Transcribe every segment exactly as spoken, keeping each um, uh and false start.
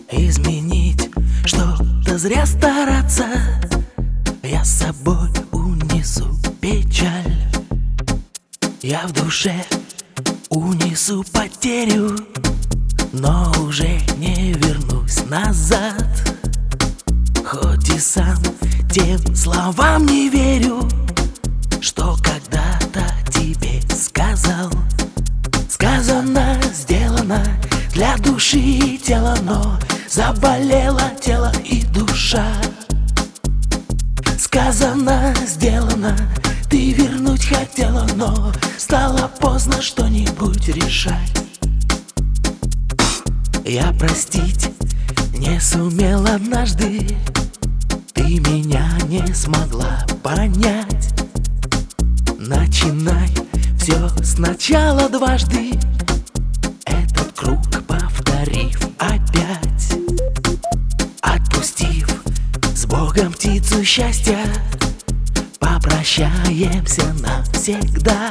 изменить, что-то зря стараться. Я с собой унесу печаль, я в душе унесу потерю, но уже не вернусь назад. Хоть и сам тем словам не верю, что когда-то тебе сказал. Сказано, сделано для души и тела, но заболело тело и душа. Сказано, сделано, ты вернуть хотела, но стало поздно что-нибудь решать. Я простить не сумел однажды, ты меня не смогла понять. Начинай все сначала дважды, этот круг повторив опять. Отпустив с Богом птицу счастья, попрощаемся навсегда.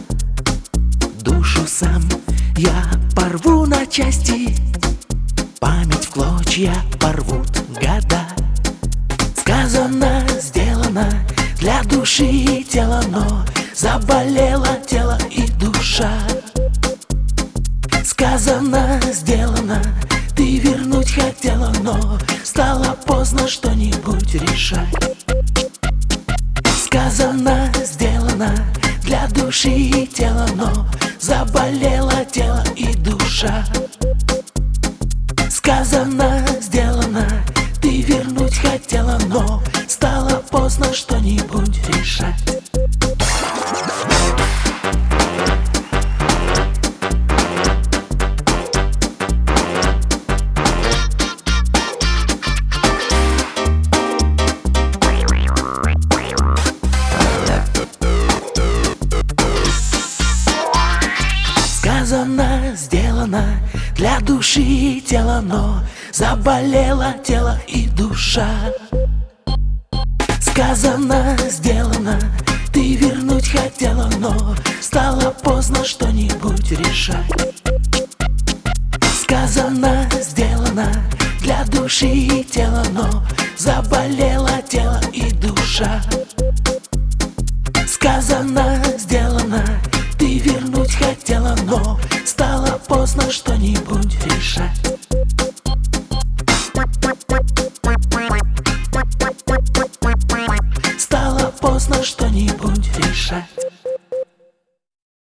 Душу сам я порву на части, память в клочья порвут года. Сказано, сделано для души и тела, но заболело тело и душа. Сказано, сделано, ты вернуть хотела, но стало поздно что-нибудь решать. Сказано, сделано для души и тела, но заболело тело и душа. Сказано, сделано, ты вернуть хотела, но стало поздно что-нибудь решать. Сказано, сделано для души и тела, но заболело тело и душа. Сказано, сделано, ты вернуть хотела, но стало поздно что-нибудь решать. Сказано, сделано для души и тела, но заболело тело и душа. Сказано, сделано, ты вернуть хотела, но стало поздно что-нибудь решать. Стало поздно что-нибудь решать.